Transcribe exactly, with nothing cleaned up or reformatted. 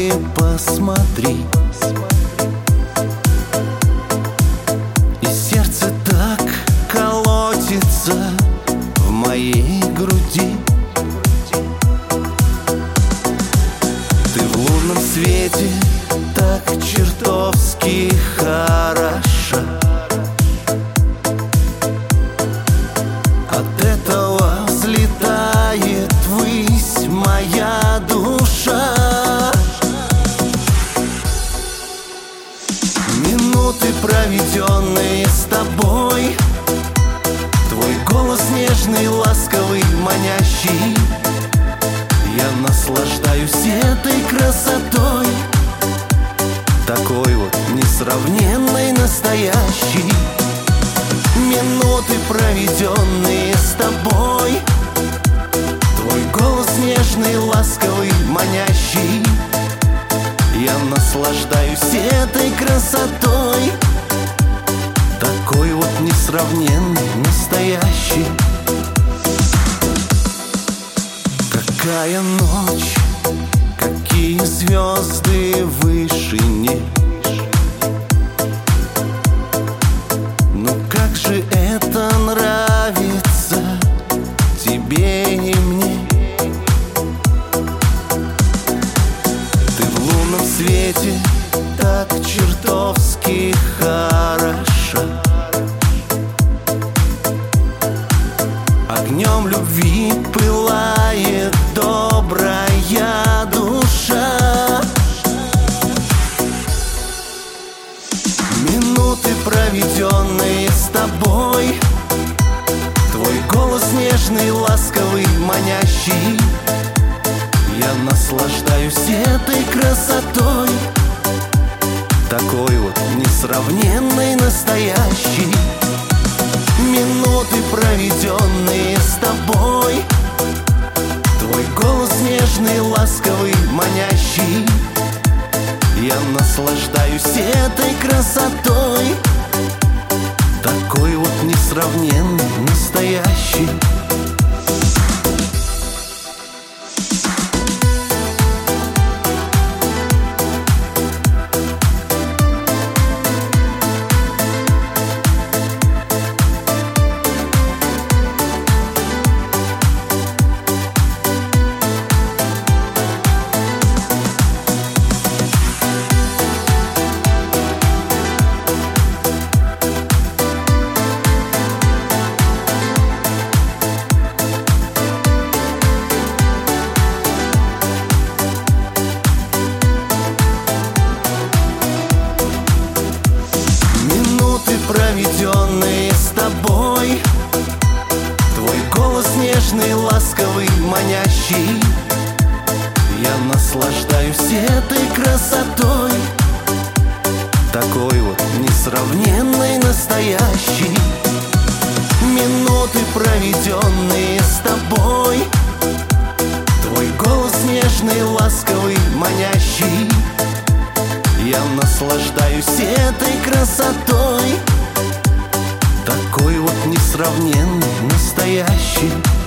ты посмотри. И сердце так колотится в моей груди. Ты в лунном свете так чертовски хороша. От этого взлетает ввысь моя душа. Минуты, проведенные с тобой, твой голос нежный, ласковый, манящий. Я наслаждаюсь этой красотой, такой вот несравненной, настоящей. Минуты, проведенные с тобой, твой голос нежный, ласковый, манящий. Я наслаждаюсь этой красотой, такой вот несравненный, настоящий. Какая ночь, какие звезды в вышине. Ну как же это нравится тебе и мне. Ты в лунном свете так чертовски хороша. Огнем любви пылает добрая душа. Минуты, проведенные с тобой, твой голос нежный, ласковый, манящий. Я наслаждаюсь этой красотой, такой вот несравненной, настоящей. Минуты, проведенные с тобой, твой голос нежный, ласковый, манящий. Я наслаждаюсь этой красотой, такой вот несравненный, настоящий. Проведенные с тобой, твой голос нежный, ласковый, манящий. Я наслаждаюсь этой красотой, такой вот несравненной, настоящей. Минуты, проведенные с тобой, твой голос нежный, ласковый, манящий. Я наслаждаюсь этой красотой, такой вот несравненный, настоящий.